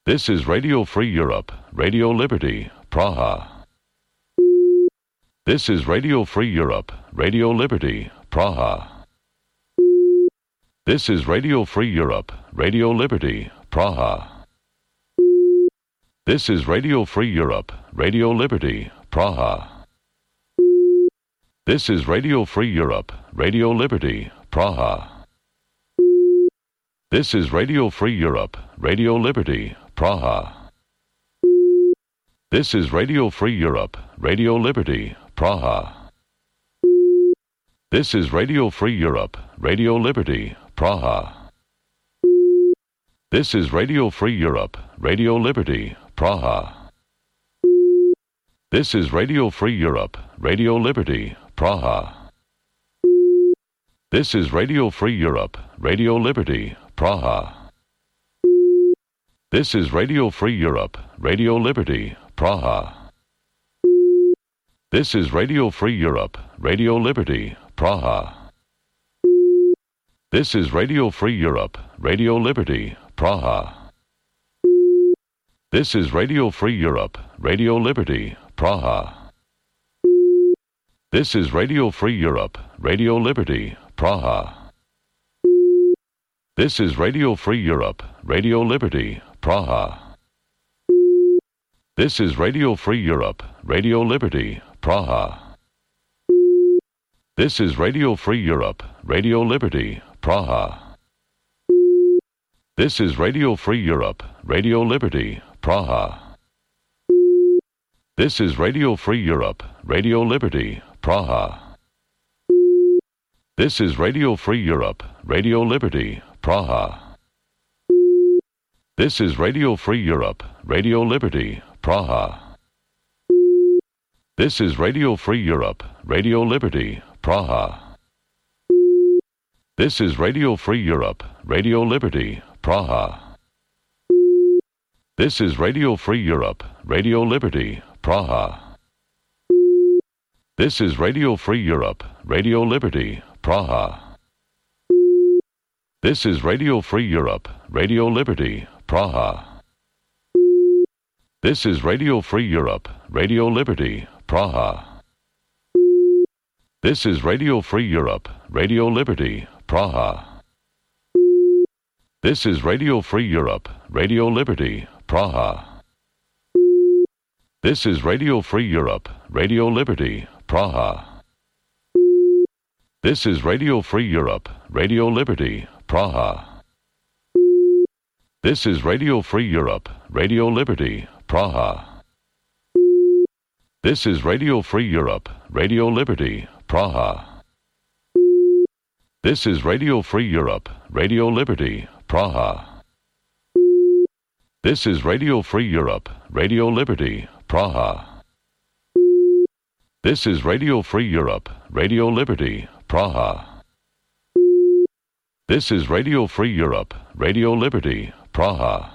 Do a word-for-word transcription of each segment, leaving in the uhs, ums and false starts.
This is Radio Free Europe, Radio Liberty, Praha. This is Radio Free Europe, Radio Liberty, Praha. This is Radio Free Europe, Radio Liberty, Praha. This is Radio Free Europe, Radio Liberty, Praha. This is Radio Free Europe, Radio Liberty, Praha. This is Radio Free Europe, Radio Liberty, Praha. This is Radio Free Europe, Radio Liberty, Praha. This is Radio Free Europe, Radio Liberty, Praha. This is Radio Free Europe, Radio Liberty, Praha. This is Radio Free Europe, Radio Liberty, Praha. This is Radio Free Europe, Radio Liberty, Praha. This is Radio Free Europe, Radio Liberty, Praha. This is Radio Free Europe, Radio Liberty, Praha. This is Radio Free Europe, Radio Liberty, Praha. This is Radio Free Europe, Radio Liberty, Praha. This is Radio Free Europe, Radio Liberty, Praha. This is Radio Free Europe, Radio Liberty, Praha. This is Radio Free Europe, Radio Liberty, Praha. This is Radio Free Europe, Radio Liberty, Praha. This is Radio Free Europe, Radio Liberty, Praha. This is Radio Free Europe, Radio Liberty, Praha. This is Radio Free Europe, Radio Liberty, Praha. This is Radio Free Europe, Radio Liberty, Praha. This is Radio Free Europe, Radio Liberty, Praha. This is Radio Free Europe, Radio Liberty, Praha. This is Radio Free Europe, Radio Liberty, Praha. This is Radio Free Europe, Radio Liberty, Praha. This is Radio Free Europe, Radio Liberty, Praha. This is Radio Free Europe, Radio Liberty, Praha. This is Radio Free Europe, Radio Liberty, Praha. This is Radio Free Europe, Radio Liberty, Praha. This is Radio Free Europe, Radio Liberty, Praha. This is Radio Free Europe, Radio Liberty, Praha. This is Radio Free Europe, Radio Liberty, Praha. This is Radio Free Europe, Radio Liberty, Praha. This is Radio Free Europe, Radio Liberty, Praha. This is Radio Free Europe, Radio Liberty, Praha. This is Radio Free Europe, Radio Liberty, Praha. This is Radio Free Europe, Radio Liberty, Praha.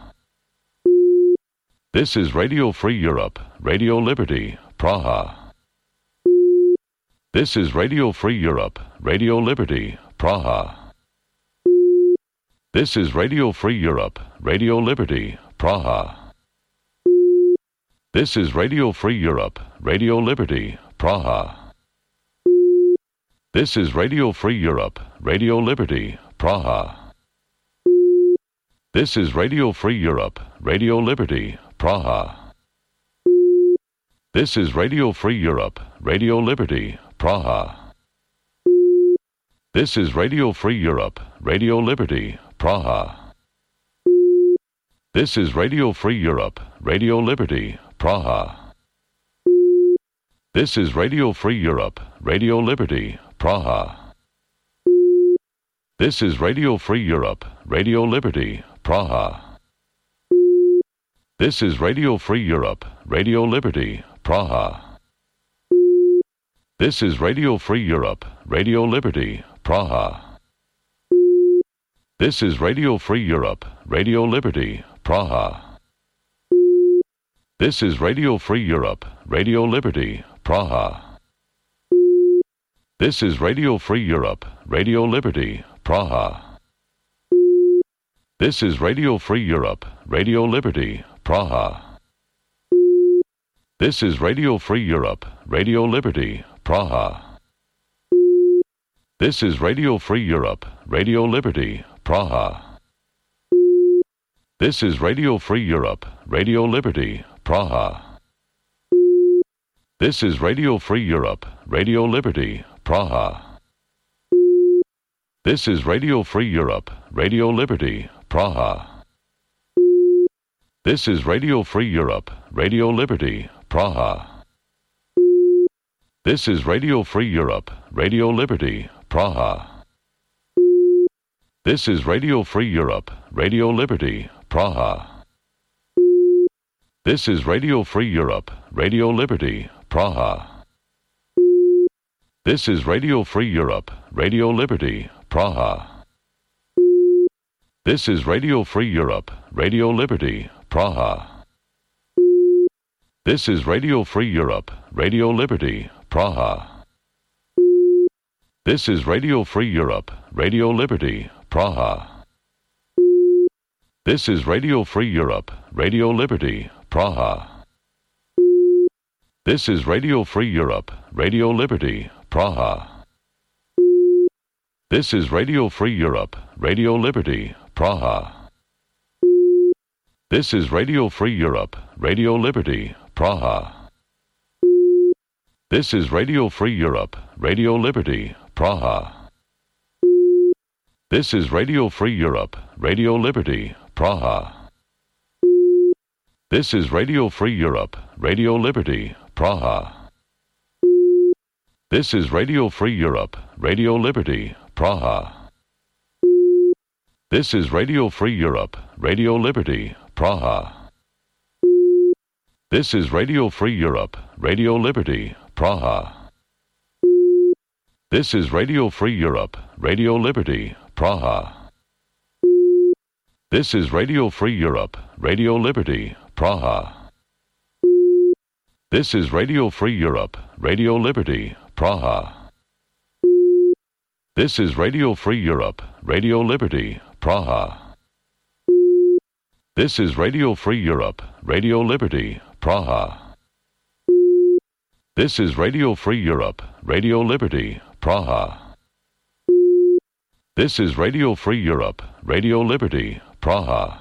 This is Radio Free Europe, Radio Liberty, Praha. This is Radio Free Europe, Radio Liberty, Praha. This is Radio Free Europe, Radio Liberty, Praha. This is Radio Free Europe, Radio Liberty, Praha. This is Radio Free Europe, Radio Liberty, Praha. This is Radio Free Europe, Radio Liberty, Praha. This is Radio Free Europe, Radio Liberty, Praha. This is Radio Free Europe, Radio Liberty, Praha. This is Radio Free Europe, Radio Liberty, Praha. This is Radio Free Europe, Radio Liberty, Praha. This is Radio Free Europe, Radio Liberty, Praha. This is Radio Free Europe, Radio Liberty, Praha. This is Radio Free Europe, Radio Liberty, Praha. This is Radio Free Europe, Radio Liberty, Praha. This is Radio Free Europe, Radio Liberty, Praha. This is Radio Free Europe, Radio Liberty, Praha. This is Radio Free Europe, Radio Liberty, Praha. This is Radio Free Europe, Radio Liberty, Praha. This is Radio Free Europe, Radio Liberty, Praha. This is Radio Free Europe, Radio Liberty, Praha. This is Radio Free Europe, Radio Liberty, Praha. This is Radio Free Europe, Radio Liberty, Praha. This is Radio Free Europe, Radio Liberty, Praha. This is Radio Free Europe, Radio Liberty, Praha. This is Radio Free Europe, Radio Liberty, Praha. This is Radio Free Europe, Radio Liberty, Praha. This is Radio Free Europe, Radio Liberty, Praha. This is Radio Free Europe, Radio Liberty, Praha. This is Radio Free Europe, Radio Liberty, Praha. This is Radio Free Europe, Radio Liberty, Praha. This is Radio Free Europe, Radio Liberty, Praha. This is Radio Free Europe, Radio Liberty, Praha. This is Radio Free Europe, Radio Liberty, Praha. This is Radio Free Europe, Radio Liberty, Praha. This is Radio Free Europe, Radio Liberty, Praha. This is Radio Free Europe, Radio Liberty, Praha. This is Radio Free Europe, Radio Liberty, Praha. This is Radio Free Europe, Radio Liberty, Praha. This is Radio Free Europe, Radio Liberty, Praha. This is Radio Free Europe, Radio Liberty, Praha. This is Radio Free Europe, Radio Liberty, Praha. This is Radio Free Europe, Radio Liberty, Praha. This is Radio Free Europe, Radio Liberty, Praha. This is Radio Free Europe, Radio Liberty, Praha. This is Radio Free Europe, Radio Liberty, Praha. This is Radio Free Europe, Radio Liberty, Praha. This is Radio Free Europe, Radio Liberty, Praha.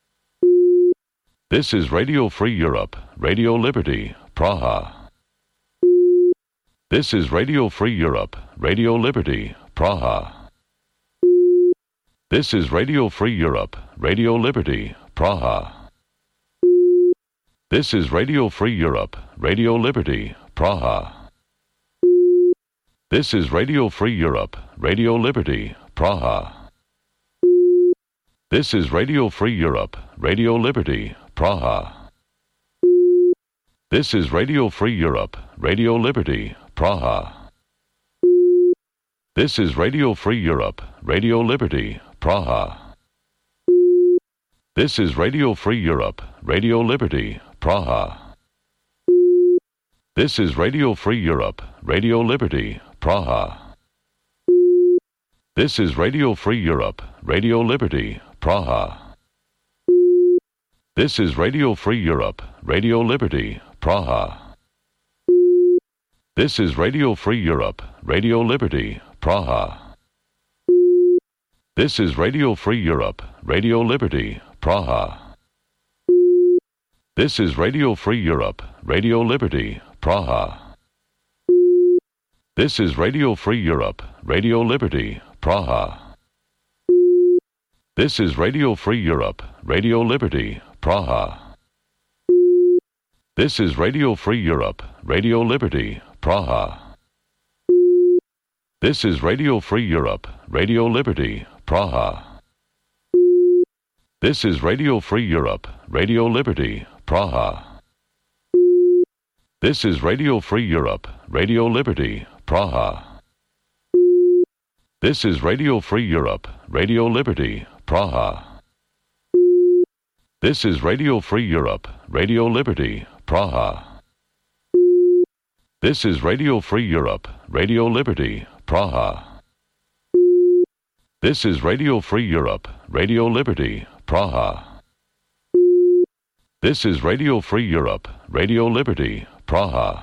This is Radio Free Europe, Radio Liberty, Praha. This is Radio Free Europe, Radio Liberty, Praha. This is Radio Free Europe, Radio Liberty, Praha. This is Radio Free Europe, Radio Liberty, Praha. This is Radio Free Europe, Radio Liberty, Praha. This is Radio Free Europe, Radio Liberty, Praha. This is Radio Free Europe, Radio Liberty, Praha. This is Radio Free Europe, Radio Liberty, Praha. This is Radio Free Europe, Radio Liberty, Praha. This is Radio Free Europe, Radio Liberty, Praha. This is Radio Free Europe, Radio Liberty, Praha. This is Radio Free Europe, Radio Liberty, Praha. This is Radio Free Europe, Radio Liberty, Praha. This is Radio Free Europe, Radio Liberty, Praha. This is Radio Free Europe, Radio Liberty, Praha. This is Radio Free Europe, Radio Liberty, Praha. This is Radio Free Europe, Radio Liberty, Praha. This is Radio Free Europe, Radio Liberty, Praha. This is Radio Free Europe, Radio Liberty, Praha. This is Radio Free Europe, Radio Liberty, Praha. This is Radio Free Europe, Radio Liberty, Praha. This is Radio Free Europe, Radio Liberty, Praha. This is Radio Free Europe, Radio Liberty, Praha. This is Radio Free Europe, Radio Liberty, Praha. This is Radio Free Europe, Radio Liberty, Praha. This is Radio Free Europe, Radio Liberty, Praha.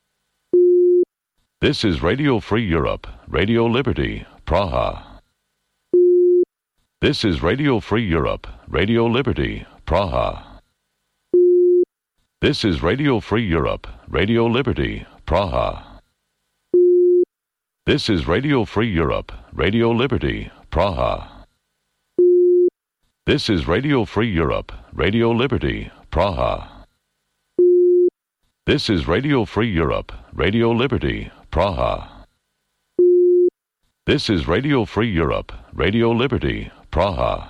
This is Radio Free Europe, Radio Liberty, Praha. This is Radio Free Europe, Radio Liberty, Praha. This is Radio Free Europe, Radio Liberty, Praha. This is Radio Free Europe, Radio Liberty, Praha. This is Radio Free Europe, Radio Liberty, Praha. This is Radio Free Europe, Radio Liberty, Praha. This is Radio Free Europe, Radio Liberty, Praha.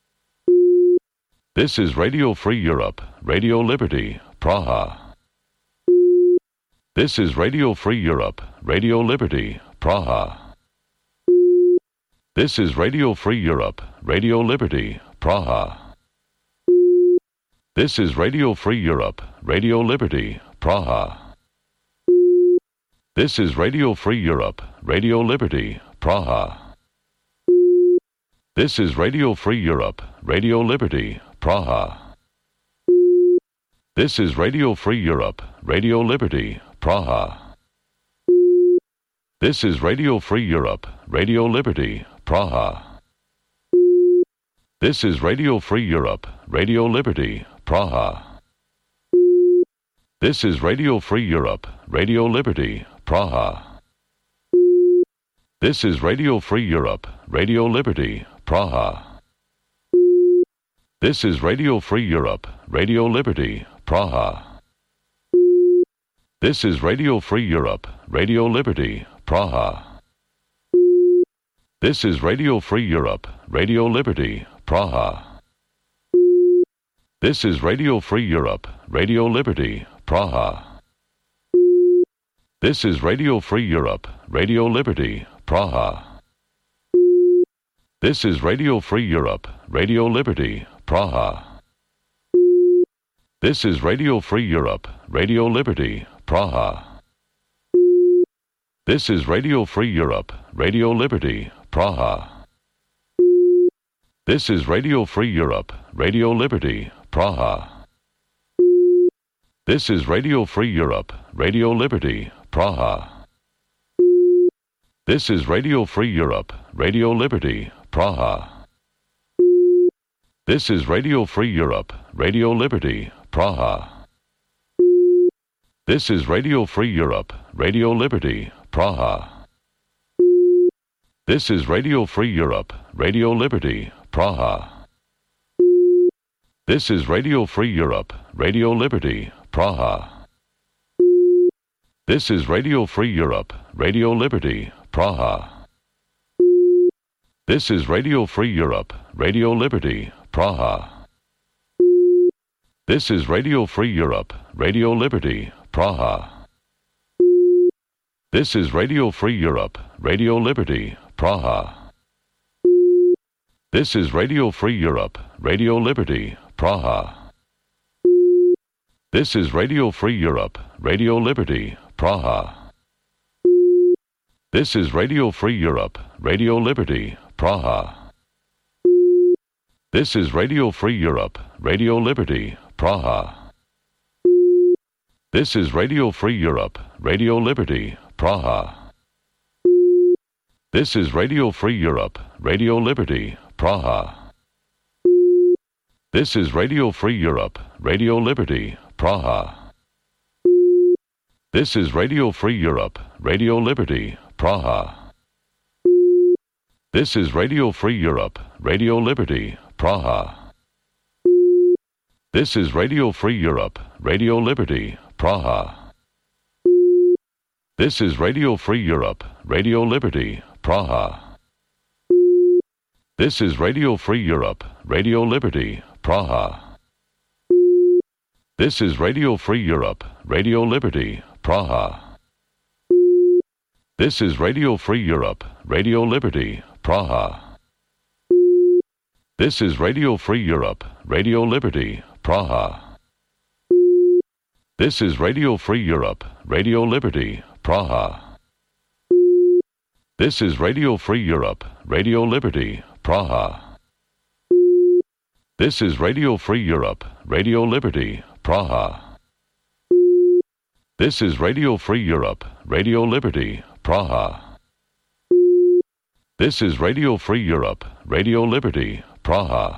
This is Radio Free Europe, Radio Liberty, Praha. This is Radio Free Europe, Radio Liberty, Praha. This is Radio Free Europe, Radio Liberty, Praha. This is Radio Free Europe, Radio Liberty, Praha. This is Radio Free Europe, Radio Liberty, Praha. This is Radio Free Europe, Radio Liberty, Praha. This is Radio Free Europe, Radio Liberty, Praha. This is Radio Free Europe, Radio Liberty, Praha. This is Radio Free Europe, Radio Liberty, Praha. This is Radio Free Europe, Radio Liberty, Praha. This is Radio Free Europe, Radio Liberty, Praha. This is Radio Free Europe, Radio Liberty, Praha. This is Radio Free Europe, Radio Liberty, Praha. This is Radio Free Europe, Radio Liberty, Praha. This is Radio Free Europe, Radio Liberty, Praha. This is Radio Free Europe, Radio Liberty, Praha. This is Radio Free Europe, Radio Liberty, Praha. This is Radio Free Europe, Radio Liberty, Praha. This is Radio Free Europe, Radio Liberty, Praha. This is Radio Free Europe, Radio Liberty, Praha. This is Radio Free Europe, Radio Liberty, Praha. This is Radio Free Europe, Radio Liberty, Praha. This is Radio Free Europe, Radio Liberty, Praha. This is Radio Free Europe, Radio Liberty, Praha. This is Radio Free Europe, Radio Liberty, Praha. This is Radio Free Europe, Radio Liberty, Praha. This is Radio Free Europe, Radio Liberty, Praha. This is Radio Free Europe, Radio Liberty, Praha. This is Radio Free Europe, Radio Liberty, Praha. This is Radio Free Europe, Radio Liberty, Praha. This is Radio Free Europe, Radio Liberty, Praha. This is Radio Free Europe, Radio Liberty, Praha. This is Radio Free Europe, Radio Liberty, Praha. This is Radio Free Europe, Radio Liberty, Praha. This is Radio Free Europe, Radio Liberty, Praha. This is Radio Free Europe, Radio Liberty, Praha. This is Radio Free Europe, Radio Liberty, Praha. This is Radio Free Europe, Radio Liberty, Praha. This is Radio Free Europe, Radio Liberty, Praha. This is Radio Free Europe, Radio Liberty, Praha. This is Radio Free Europe, Radio Liberty, Praha. This is Radio Free Europe, Radio Liberty, Praha. This is Radio Free Europe, Radio Liberty, Praha. This is Radio Free Europe, Radio Liberty, Praha. This is Radio Free Europe, Radio Liberty, Praha. This is Radio Free Europe, Radio Liberty, Praha. This is Radio Free Europe, Radio Liberty, Praha. This is Radio Free Europe, Radio Liberty, Praha. This is Radio Free Europe, Radio Liberty, Praha. This is Radio Free Europe, Radio Liberty, Praha.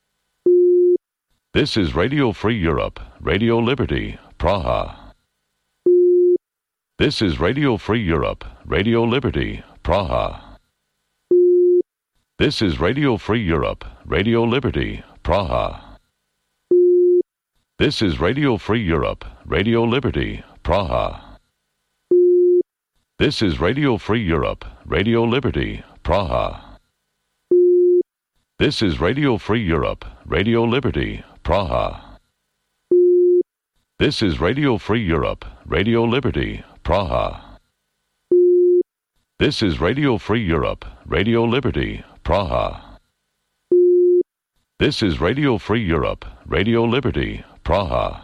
This is Radio Free Europe, Radio Liberty, Praha. This is Radio Free Europe, Radio Liberty, Praha. This is Radio Free Europe, Radio Liberty, Praha. This is Radio Free Europe, Radio Liberty, Praha. This is Radio Free Europe, Radio Liberty, Praha. This is Radio Free Europe, Radio Liberty, Praha. This is Radio Free Europe, Radio Liberty, Praha. This is Radio Free Europe, Radio Liberty, Praha. This is Radio Free Europe, Radio Liberty, Praha.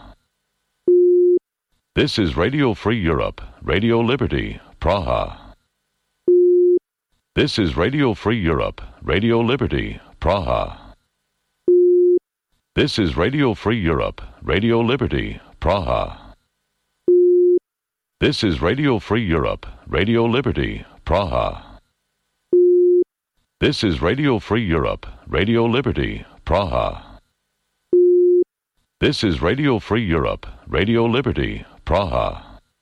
This is Radio Free Europe, Radio Liberty, Praha. This is Radio Free Europe, Radio Liberty, Praha. This is Radio Free Europe, Radio Liberty, Praha. This is Radio Free Europe, Radio Liberty, Praha. This is Radio Free Europe, Radio Liberty, Praha. This is Radio Free Europe, Radio Liberty, Praha.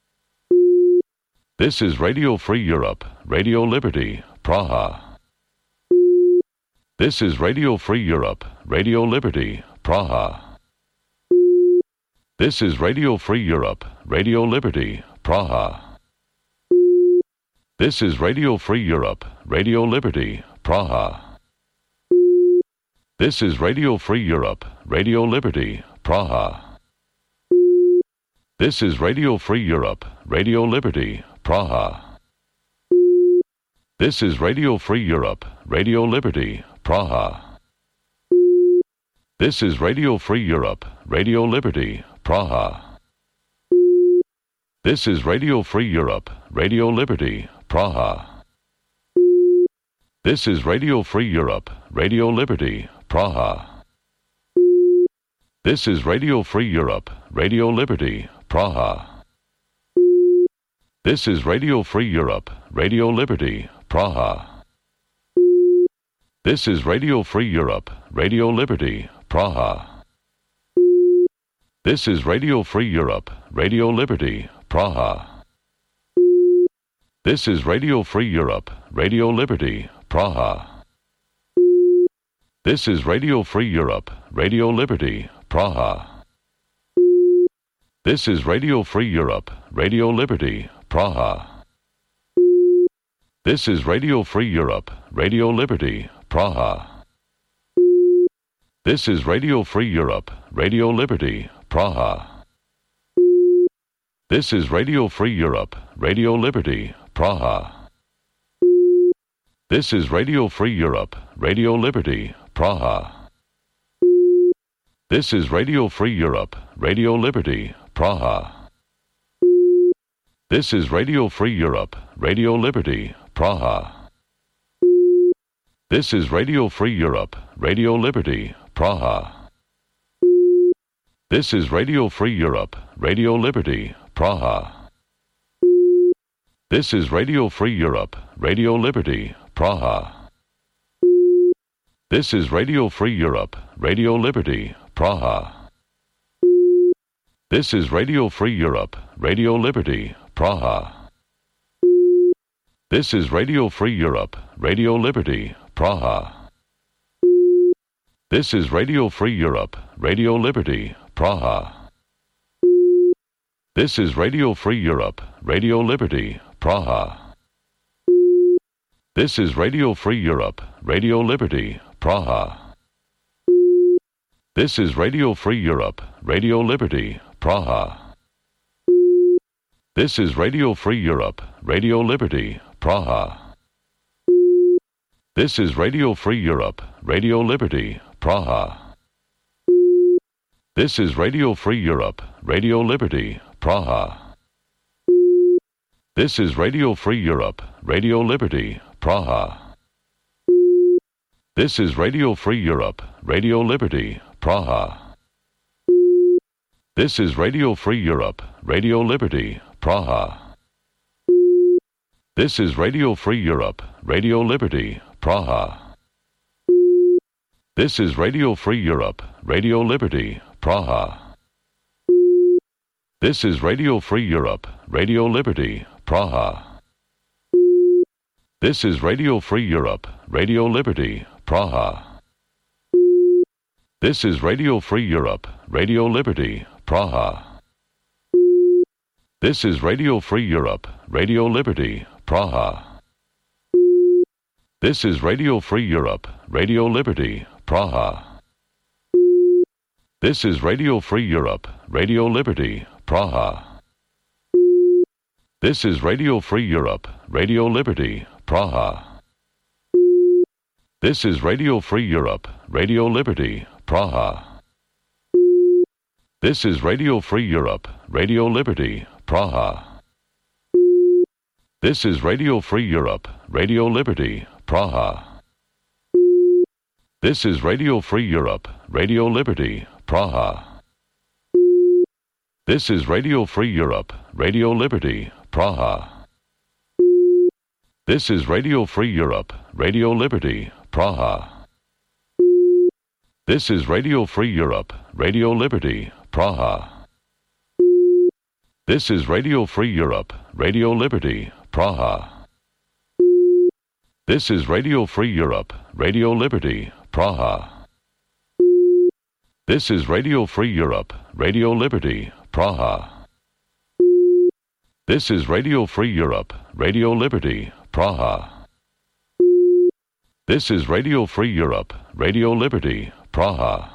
This is Radio Free Europe, Radio Liberty, Praha. This is Radio Free Europe, Radio Liberty, Praha. This is Radio Free Europe, Radio Liberty, Praha. This is Radio Free Europe, Radio Liberty, Praha. This is Radio Free Europe, Radio Liberty, Praha. This is Radio Free Europe, Radio Liberty, Praha. This is Radio Free Europe, Radio Liberty, Praha. This is Radio Free Europe, Radio Liberty, Praha. This is Radio Free Europe, Radio Liberty, Praha. This is Radio Free Europe, Radio Liberty, Praha. This is Radio Free Europe, Radio Liberty, Praha. This is Radio Free Europe, Radio Liberty, Praha. This is Radio Free Europe, Radio Liberty, Praha. This is Radio Free Europe, Radio Liberty, Praha. This is Radio Free Europe, Radio Liberty, Praha. This is Radio Free Europe, Radio Liberty, Praha. This is Radio Free Europe, Radio Liberty, Praha. This is Radio Free Europe, Radio Liberty, Praha. This is Radio Free Europe, Radio Liberty, Praha. This is Radio Free Europe, Radio Liberty, Praha. This is Radio Free Europe, Radio Liberty, Praha. This is Radio Free Europe, Radio Liberty, Praha. This is Radio Free Europe, Radio Liberty, Praha. This is Radio Free Europe, Radio Liberty, Praha. This is Radio Free Europe, Radio Liberty, Praha. This is Radio Free Europe, Radio Liberty, Praha. This is Radio Free Europe, Radio Liberty, Praha. This is Radio Free Europe, Radio Liberty, Praha. This is Radio Free Europe, Radio Liberty, Praha. This is Radio Free Europe, Radio Liberty, Praha. This is Radio Free Europe, Radio Liberty, Praha. This is Radio Free Europe, Radio Liberty, Praha. This is Radio Free Europe, Radio Liberty, Praha. This is Radio Free Europe, Radio Liberty, Praha. This is Radio Free Europe, Radio Liberty, Praha. This is Radio Free Europe, Radio Liberty, Praha. This is Radio Free Europe, Radio Liberty, Praha. This is Radio Free Europe, Radio Liberty, Praha. This is Radio Free Europe, Radio Liberty, Praha. This is Radio Free Europe, Radio Liberty, Praha. This is Radio Free Europe, Radio Liberty, Praha. This is Radio Free Europe, Radio Liberty, Praha. This is Radio Free Europe, Radio Liberty, Praha. This is Radio Free Europe, Radio Liberty, Praha. This is Radio Free Europe, Radio Liberty, Praha. This is Radio Free Europe, Radio Liberty, Praha. This is Radio Free Europe, Radio Liberty, Praha. This is Radio Free Europe, Radio Liberty, Praha. This is Radio Free Europe, Radio Liberty, Praha. This is Radio Free Europe, Radio Liberty, Praha. This is Radio Free Europe, Radio Liberty, Praha. This is Radio Free Europe, Radio Liberty, Praha. This is Radio Free Europe, Radio Liberty, Praha. This is Radio Free Europe, Radio Liberty, Praha. This is Radio Free Europe, Radio Liberty, Praha. This is Radio Free Europe, Radio Liberty, Praha. This is Radio Free Europe, Radio Liberty, Praha. This is Radio Free Europe, Radio Liberty, Praha. This is Radio Free Europe, Radio Liberty, Praha. This is Radio Free Europe, Radio Liberty, Praha.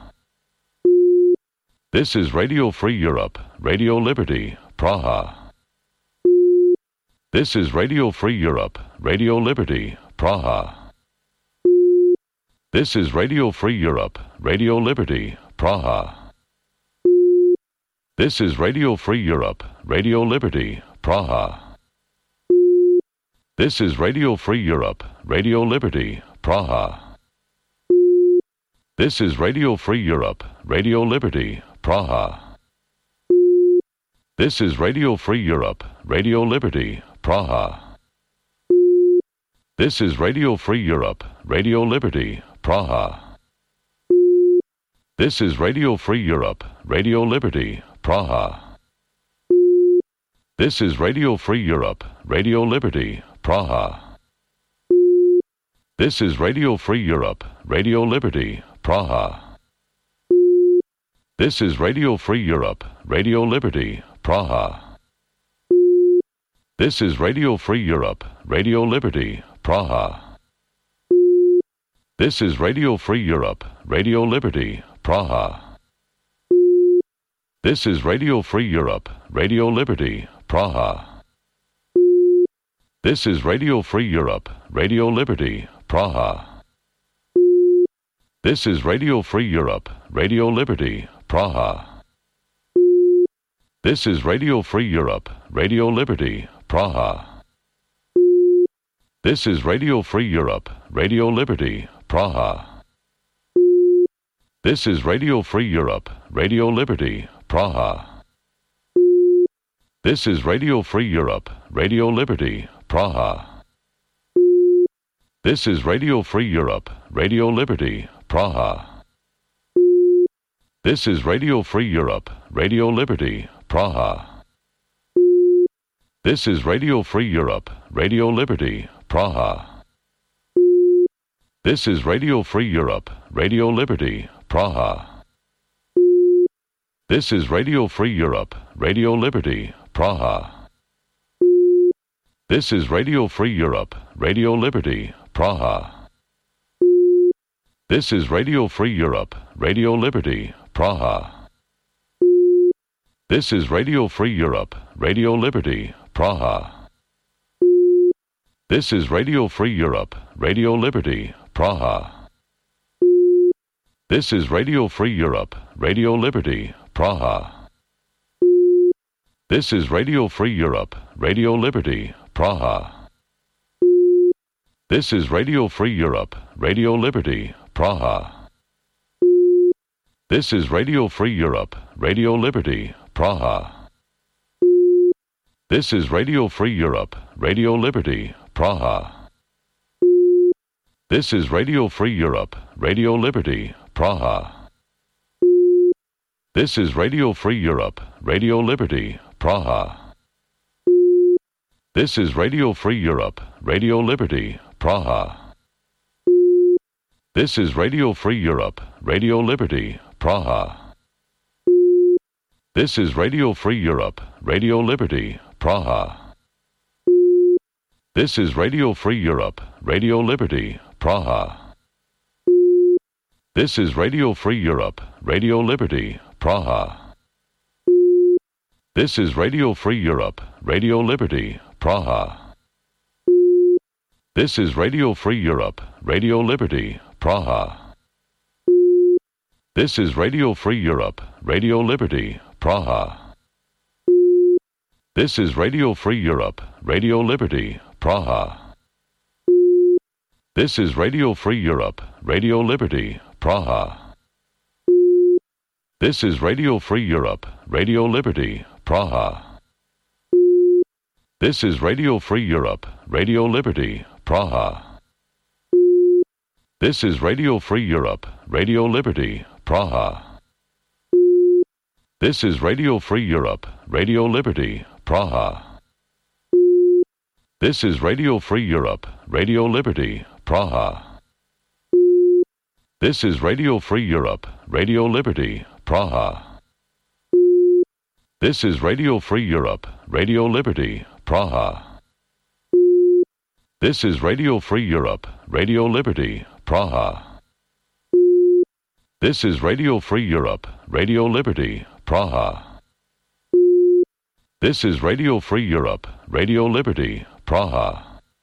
This is Radio Free Europe, Radio Liberty, Praha. This is Radio Free Europe, Radio Liberty, Praha. This is Radio Free Europe, Radio Liberty, Praha. This is Radio Free Europe, Radio Liberty, Praha. This is Radio Free Europe, Radio Liberty, Praha. This is Radio Free Europe, Radio Liberty, Praha. This is Radio Free Europe, Radio Liberty, Praha. This is Radio Free Europe, Radio Liberty, Praha. This is Radio Free Europe, Radio Liberty, Praha. This is Radio Free Europe, Radio Liberty, Praha. This is Radio Free Europe, Radio Liberty, Praha. This is Radio Free Europe, Radio Liberty, Praha. This is Radio Free Europe, Radio Liberty, Praha. This is Radio Free Europe, Radio Liberty, Praha. This is Radio Free Europe, Radio Liberty, Praha. This is Radio Free Europe, Radio Liberty, Praha. This is Radio Free Europe, Radio Liberty, Praha. This is Radio Free Europe, Radio Liberty, Praha. This is Radio Free Europe, Radio Liberty, Praha. This is Radio Free Europe, Radio Liberty, Praha. This is Radio Free Europe, Radio Liberty, Praha. This is Radio Free Europe, Radio Liberty, Praha. This is Radio Free Europe, Radio Liberty, Praha. This is Radio Free Europe, Radio Liberty, Praha. This is Radio Free Europe, Radio Liberty, Praha. This is Radio Free Europe, Radio Liberty, Praha. This is Radio Free Europe, Radio Liberty, Praha. This is Radio Free Europe, Radio Liberty, Praha. This is Radio Free Europe, Radio Liberty, Praha. This is Radio Free Europe, Radio Liberty, Praha. This is Radio Free Europe, Radio Liberty, Praha. This is Radio Free Europe, Radio Liberty, Praha. This is Radio Free Europe, Radio Liberty, Praha. This is Radio Free Europe, Radio Liberty, Praha. This is Radio Free Europe, Radio Liberty, Praha. This is Radio Free Europe, Radio Liberty, Praha. This is Radio Free Europe, Radio Liberty, Praha. This is Radio Free Europe, Radio Liberty, Praha. This is Radio Free Europe, Radio Liberty, Praha. This is Radio Free Europe, Radio Liberty, Praha. This is Radio Free Europe, Radio Liberty, Praha. This is Radio Free Europe, Radio Liberty, Praha. This is Radio Free Europe, Radio Liberty, Praha. This is Radio Free Europe, Radio Liberty, Praha. This is Radio Free Europe, Radio Liberty, Praha. This is Radio Free Europe, Radio Liberty, Praha. This is Radio Free Europe, Radio Liberty, Praha. This is Radio Free Europe, Radio Liberty, Praha. This is Radio Free Europe, Radio Liberty, Praha. This is Radio Free Europe, Radio Liberty, Praha. This is Radio Free Europe, Radio Liberty, Praha. This is Radio Free Europe, Radio Liberty, Praha. This is Radio Free Europe, Radio Liberty, Praha. This is Radio Free Europe, Radio Liberty, Praha. This is Radio Free Europe, Radio Liberty, Praha. This is Radio Free Europe, Radio Liberty, Praha. This is Radio Free Europe, Radio Liberty, Praha.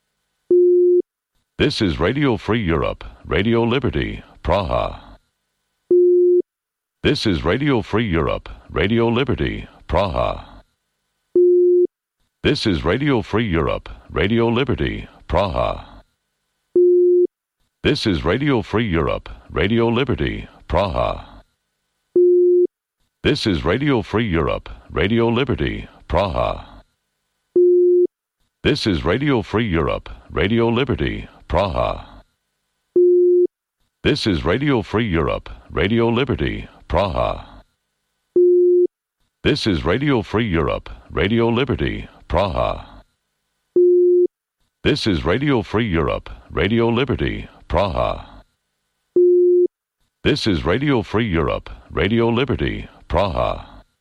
This is Radio Free Europe, Radio Liberty, Praha. This is Radio Free Europe, Radio Liberty, Praha. This is Radio Free Europe, Radio Liberty, Praha. This is Radio Free Europe, Radio Liberty, Praha. This is Radio Free Europe, Radio Liberty, Praha. This is Radio Free Europe, Radio Liberty, Praha. This is Radio Free Europe, Radio Liberty, Praha. This is Radio Free Europe, Radio Liberty, Praha. This is Radio Free Europe, Radio Liberty, Praha. This is Radio Free Europe, Radio Liberty, Praha.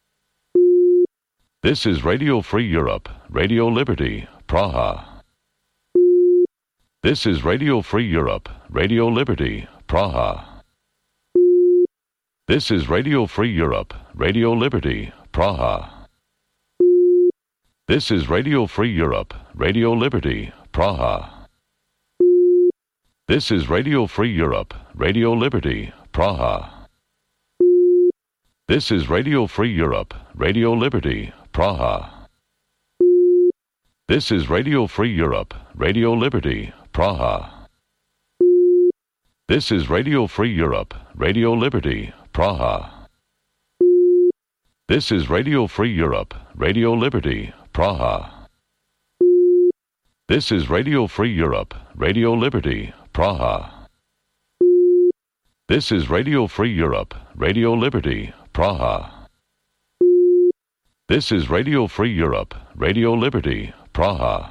This is Radio Free Europe, Radio Liberty, Praha. This is Radio Free Europe, Radio Liberty, Praha. This is Radio Free Europe, Radio Liberty, Praha. This is Radio Free Europe, Radio Liberty, Praha. This is Radio Free Europe, Radio Liberty, Praha. This is Radio Free Europe, Radio Liberty, Praha. This is Radio Free Europe, Radio Liberty, Praha. This is Radio Free Europe, Radio Liberty, Praha. This is Radio Free Europe, Radio Liberty, Praha. This is Radio Free Europe, Radio Liberty, Praha. This is Radio Free Europe, Radio Liberty, Praha. This is Radio Free Europe, Radio Liberty, Praha.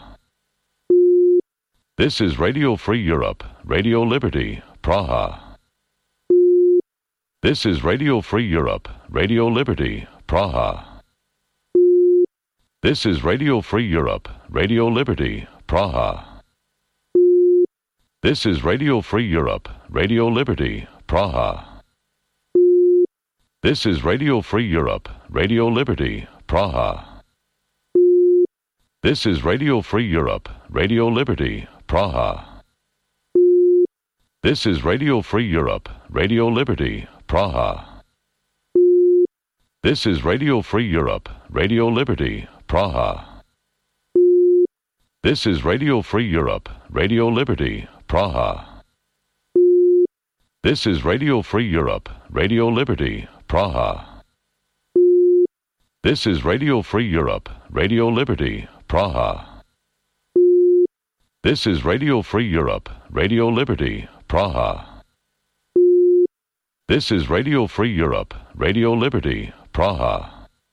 This is Radio Free Europe, Radio Liberty, Praha. This is Radio Free Europe, Radio Liberty, Praha. This is Radio Free Europe, Radio Liberty, Praha. This is Radio Free Europe, Radio Liberty, Praha. This is Radio Free Europe, Radio Liberty, Praha. This is Radio Free Europe, Radio Liberty, Praha. This is Radio Free Europe, Radio Liberty, Praha. This is Radio Free Europe, Radio Liberty, Praha. This is Radio Free Europe, Radio Liberty, Praha. This is Radio Free Europe, Radio Liberty, Praha. This is Radio Free Europe, Radio Liberty, Praha. This is Radio Free Europe, Radio Liberty, Praha. This is Radio Free Europe, Radio Liberty, Praha.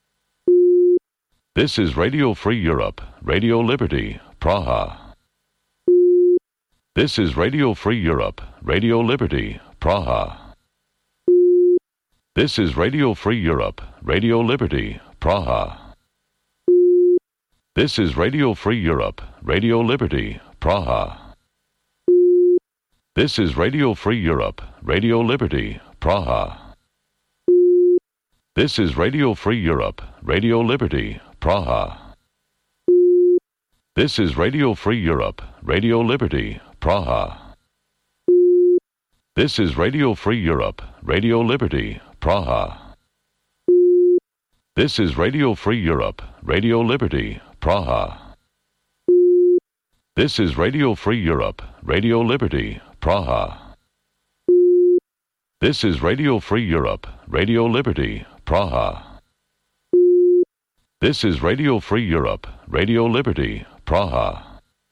This is Radio Free Europe, Radio Liberty, Praha. This is Radio Free Europe, Radio Liberty, Praha. This is Radio Free Europe, Radio Liberty, Praha. This is Radio Free Europe, Radio Liberty, Praha. This is Radio Free Europe, Radio Liberty, Praha. This is Radio Free Europe, Radio Liberty, Praha. This is Radio Free Europe, Radio Liberty, Praha. This is Radio Free Europe, Radio Liberty, Praha. This is Radio Free Europe, Radio Liberty, Praha. This is Radio Free Europe, Radio Liberty, Praha. This is Radio Free Europe, Radio Liberty, Praha. This is Radio Free Europe, Radio Liberty, Praha.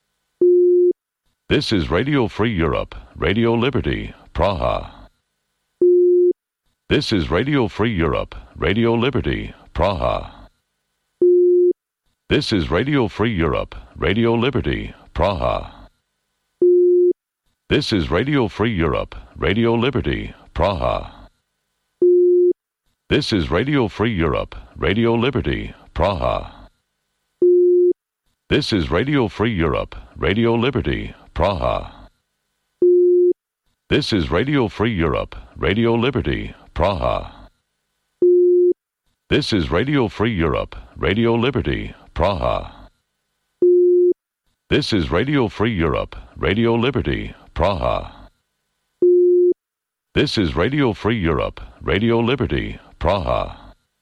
This is Radio Free Europe, Radio Liberty, Praha. This is Radio Free Europe, Radio Liberty, Praha. This is Radio Free Europe, Radio Liberty, Praha. This is Radio Free Europe, Radio Liberty, Praha. This is Radio Free Europe, Radio Liberty, Praha. This is Radio Free Europe, Radio Liberty, Praha. This is Radio Free Europe, Radio Liberty, Praha. This is Radio Free Europe, Radio Liberty, Praha. This is Radio Free Europe, Radio Liberty, Praha. This is Radio Free Europe, Radio Liberty, Praha.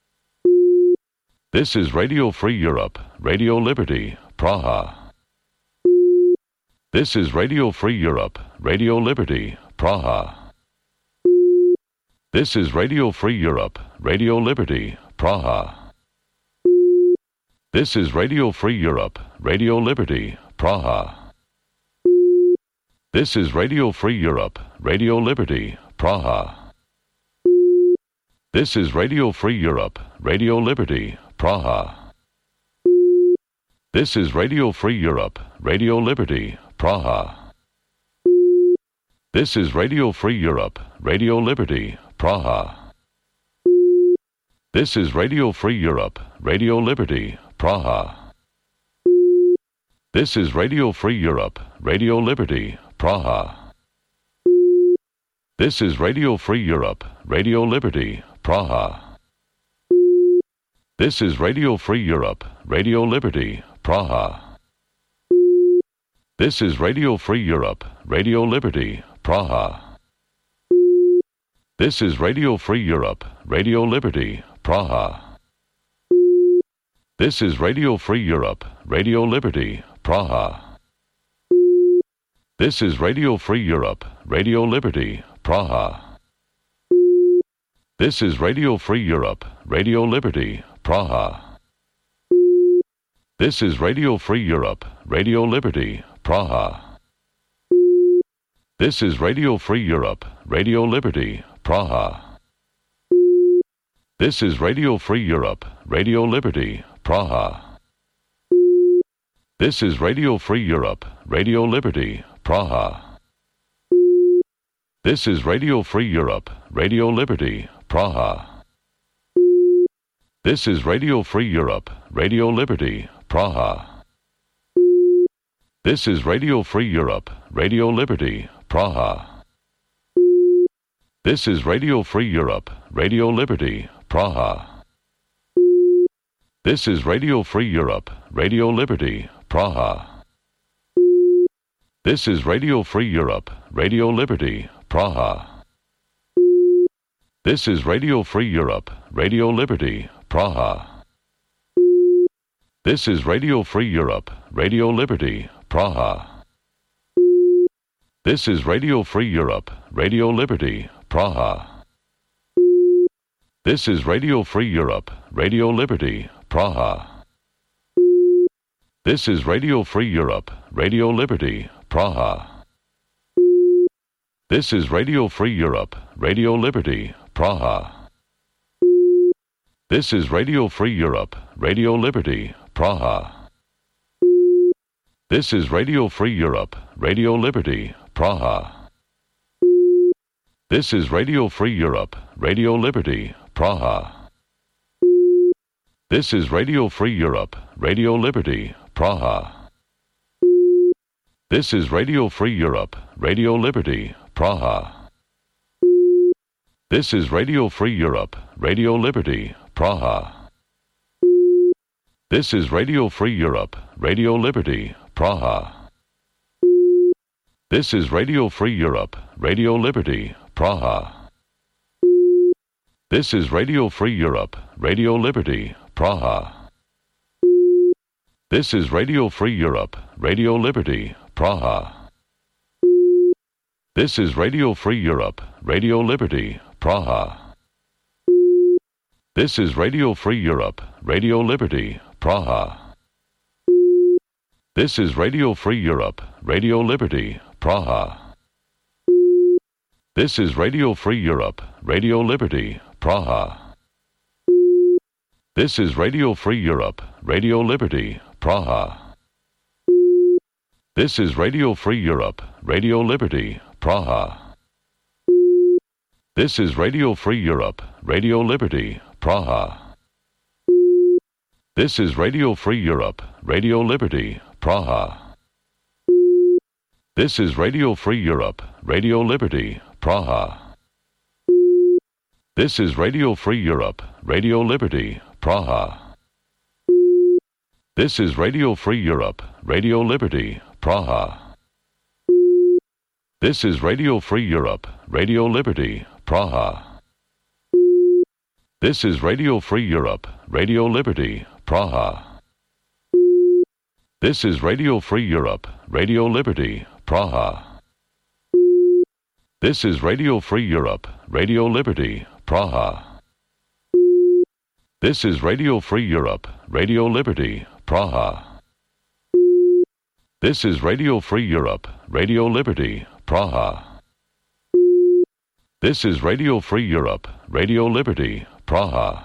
This is Radio Free Europe, Radio Liberty, Praha. This is Radio Free Europe, Radio Liberty, Praha. This is Radio Free Europe, Radio Liberty, Praha. This is Radio Free Europe, Radio Liberty, Praha. This is Radio Free Europe, Radio Liberty, Praha. This is Radio Free Europe, Radio Liberty, Praha. This is Radio Free Europe, Radio Liberty, Praha. This is Radio Free Europe, Radio Liberty, Praha. This is Radio Free Europe, Radio Liberty, Praha. This is Radio Free Europe, Radio Liberty, Praha. This is Radio Free Europe, Radio Liberty, Praha. This is Radio Free Europe, Radio Liberty, Praha. This is Radio Free Europe, Radio Liberty, Praha. This is Radio Free Europe, Radio Liberty, Praha. This is Radio Free Europe, Radio Liberty, Praha. This is Radio Free Europe, Radio Liberty, Praha. This is Radio Free Europe, Radio Liberty, Praha. This is Radio Free Europe, Radio Liberty, Praha. This is Radio Free Europe, Radio Liberty, Praha. This is Radio Free Europe, Radio Liberty, Praha. This is Radio Free Europe, Radio Liberty, Praha. This is Radio Free Europe, Radio Liberty, Praha. This is Radio Free Europe, Radio Liberty, Praha. This is Radio Free Europe, Radio Liberty, Praha. This is Radio Free Europe, Radio Liberty, Praha. This is Radio Free Europe, Radio Liberty, Praha. This is Radio Free Europe, Radio Liberty, Praha. This is Radio Free Europe, Radio Liberty, Praha. This is Radio Free Europe, Radio Liberty, Praha. This is Radio Free Europe, Radio Liberty, Praha. This is Radio Free Europe, Radio Liberty, Praha. This is Radio Free Europe, Radio Liberty, Praha. This is Radio Free Europe, Radio Liberty, Praha. This is Radio Free Europe, Radio Liberty, Praha. This is Radio Free Europe, Radio Liberty, Praha. This is Radio Free Europe, Radio Liberty, Praha. This is Radio Free Europe, Radio Liberty, Praha. This is Radio Free Europe, Radio Liberty, Praha. This is Radio Free Europe, Radio Liberty, Praha. This is Radio Free Europe, Radio Liberty, Praha. This is Radio Free Europe, Radio Liberty, Praha. This is Radio Free Europe, Radio Liberty, Praha. This is Radio Free Europe, Radio Liberty, Praha. This is Radio Free Europe, Radio Liberty, Praha. This is Radio Free Europe, Radio Liberty, Praha. This is Radio Free Europe, Radio Liberty, Praha. This is Radio Free Europe, Radio Liberty, Praha. This is Radio Free Europe, Radio Liberty, Praha. This is Radio Free Europe, Radio Liberty, Praha. This is Radio Free Europe, Radio Liberty, Praha. This is Radio Free Europe, Radio Liberty, Praha. This is Radio Free Europe, Radio Liberty, Praha. This is Radio Free Europe, Radio Liberty, Praha. This is Radio Free Europe, Radio Liberty, Praha. This is Radio Free Europe, Radio Liberty, Praha. This is Radio Free Europe, Radio Liberty, Praha. This is Radio Free Europe, Radio Liberty, Praha. This is Radio Free Europe, Radio Liberty, Praha. This is Radio Free Europe, Radio Liberty, Praha. This is Radio Free Europe, Radio Liberty, Praha. This is Radio Free Europe, Radio Liberty, Praha.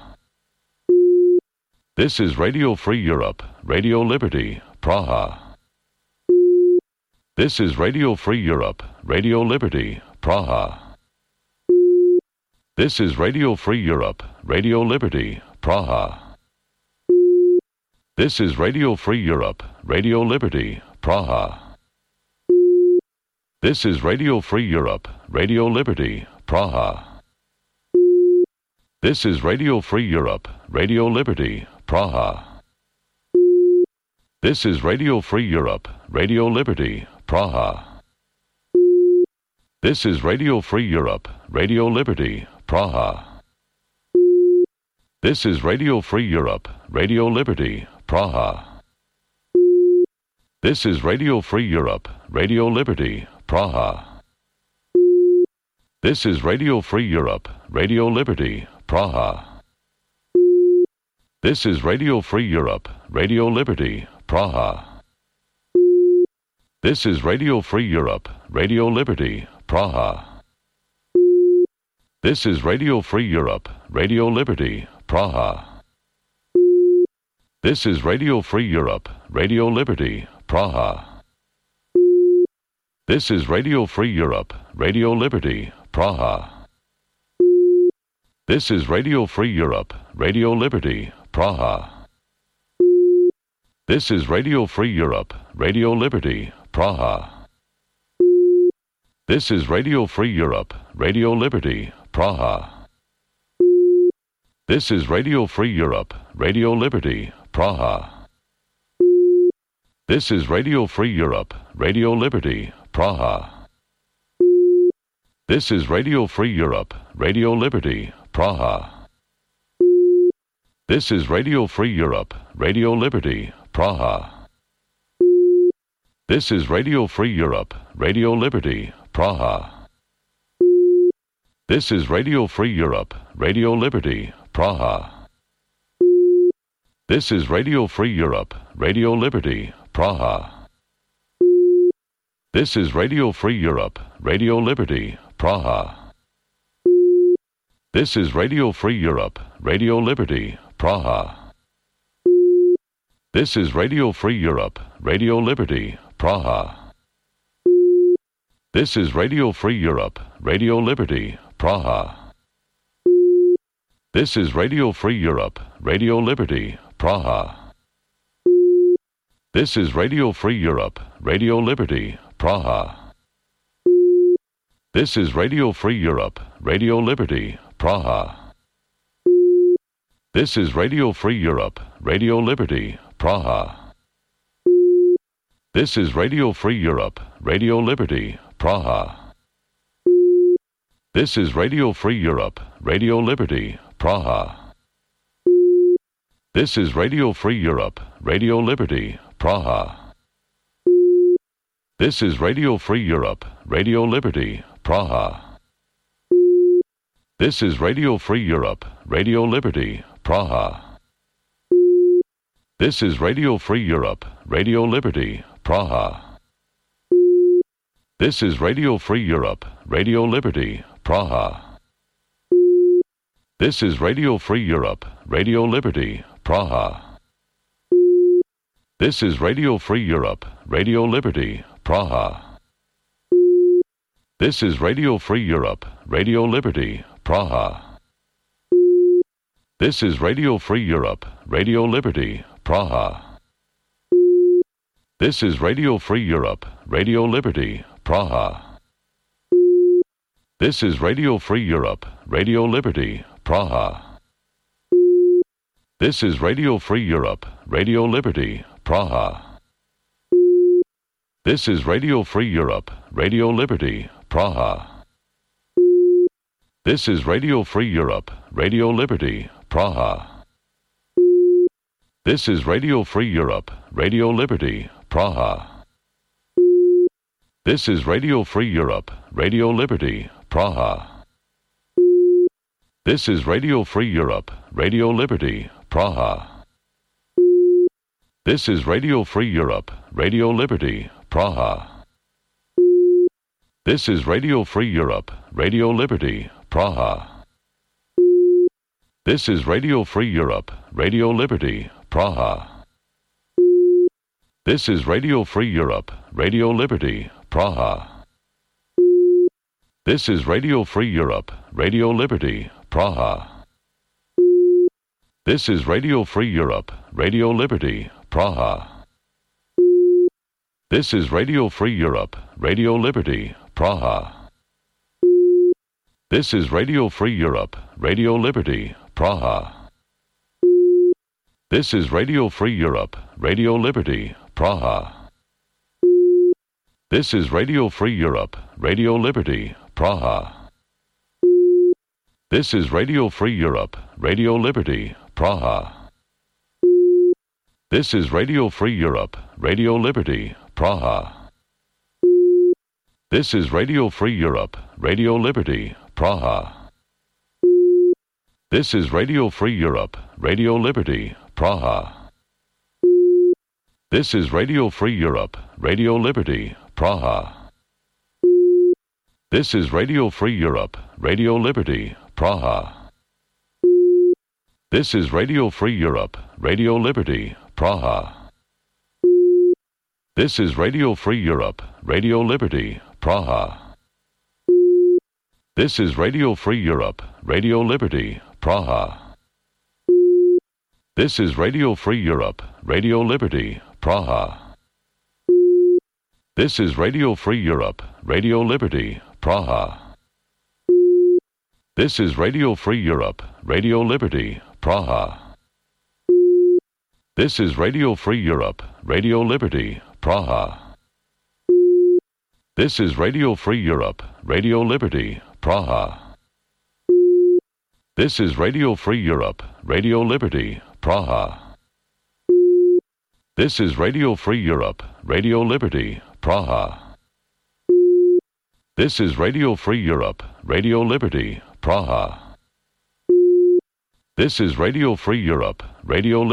This is Radio Free Europe, Radio Liberty, Praha. This is Radio Free Europe, Radio Liberty, Praha. This is Radio Free Europe, Radio Liberty, Praha. This is Radio Free Europe, Radio Liberty, Praha. This is Radio Free Europe, Radio Liberty, Praha. This is Radio Free Europe, Radio Liberty, Praha. This is Radio Free Europe, Radio Liberty, Praha. This is Radio Free Europe, Radio Liberty, Praha. This is Radio Free Europe, Radio Liberty, Praha. This is Radio Free Europe, Radio Liberty, Praha. This is Radio Free Europe, Radio Liberty, Praha. This is Radio Free Europe, Radio Liberty, Praha. This is Radio Free Europe, Radio Liberty, Praha. This is Radio Free Europe, Radio Liberty, Praha. This is Radio Free Europe, Radio Liberty, Praha. This is Radio Free Europe, Radio Liberty, Praha. This is Radio Free Europe, Radio Liberty, Praha. This is Radio Free Europe, Radio Liberty, Praha. This is Radio Free Europe, Radio Liberty, Praha. This is Radio Free Europe, Radio Liberty, Praha. This is Radio Free Europe, Radio Liberty, Praha. This is Radio Free Europe, Radio Liberty, Praha. This is Radio Free Europe, Radio Liberty, Praha. This is Radio Free Europe, Radio Liberty, Praha. This is Radio Free Europe, Radio Liberty, Praha. This is Radio Free Europe, Radio Liberty, Praha. This is Radio Free Europe, Radio Liberty, Praha. This is Radio Free Europe, Radio Liberty, Praha. This is Radio Free Europe, Radio Liberty, Praha. This is Radio Free Europe, Radio Liberty, Praha. This is Radio Free Europe, Radio Liberty, Praha. This is Radio Free Europe, Radio Liberty, Praha. This is Radio Free Europe, Radio Liberty, Praha. This is Radio Free Europe, Radio Liberty, Praha. This is Radio Free Europe, Radio Liberty, Praha. This is Radio Free Europe, Radio Liberty, Praha. This is Radio Free Europe, Radio Liberty, Praha. This is Radio Free Europe, Radio Liberty, Praha. This is Radio Free Europe, Radio Liberty, Praha. This is Radio Free Europe, Radio Liberty, Praha. This is Radio Free Europe, Radio Liberty, Praha. This is Radio Free Europe, Radio Liberty, Praha. This is Radio Free Europe, Radio Liberty, Praha. This is Radio Free Europe, Radio Liberty, Praha. This is Radio Free Europe, Radio Liberty, Praha. This is Radio Free Europe, Radio Liberty, Praha. This is Radio Free Europe, Radio Liberty, Praha. This is Radio Free Europe, Radio Liberty, Praha. This is Radio Free Europe, Radio Liberty, Praha. This is Radio Free Europe, Radio Liberty, Praha. This is Radio Free Europe, Radio Liberty, Praha. This is Radio Free Europe, Radio Liberty, Praha. This is Radio Free Europe, Radio Liberty, Praha. This is Radio Free Europe, Radio Liberty, Praha. This is Radio Free Europe, Radio Liberty, Praha. This is Radio Free Europe, Radio Liberty, Praha. This is Radio Free Europe, Radio Liberty, Praha. This is Radio Free Europe, Radio Liberty, Praha. This is Radio Free Europe, Radio Liberty, Praha. This is Radio Free Europe, Radio Liberty, Praha. This is Radio Free Europe, Radio Liberty, Praha. This is Radio Free Europe, Radio Liberty, Praha. This is Radio Free Europe, Radio Liberty, Praha. This is Radio Free Europe, Radio Liberty, Praha. This is Radio Free Europe, Radio Liberty, Praha. This is Radio Free Europe, Radio Liberty, Praha. This is Radio Free Europe, Radio Liberty, Praha. This is Radio Free Europe, Radio Liberty, Praha. This is Radio Free Europe, Radio Liberty, Praha. This is Radio Free Europe, Radio Liberty, Praha. This is Radio Free Europe, Radio Liberty, Praha. This is Radio Free Europe, Radio Liberty, Praha. This is Radio Free Europe, Radio Liberty, Praha. This is Radio Free Europe, Radio Liberty, Praha. This is Radio Free Europe, Radio Liberty, Praha. This is Radio Free Europe, Radio Liberty, Praha. This is Radio Free Europe, Radio Liberty, Praha. This is Radio Free Europe, Radio Liberty, Praha. This is Radio Free Europe, Radio Liberty, Praha. This is Radio Free Europe, Radio Liberty, Praha. This is Radio Free Europe, Radio Liberty.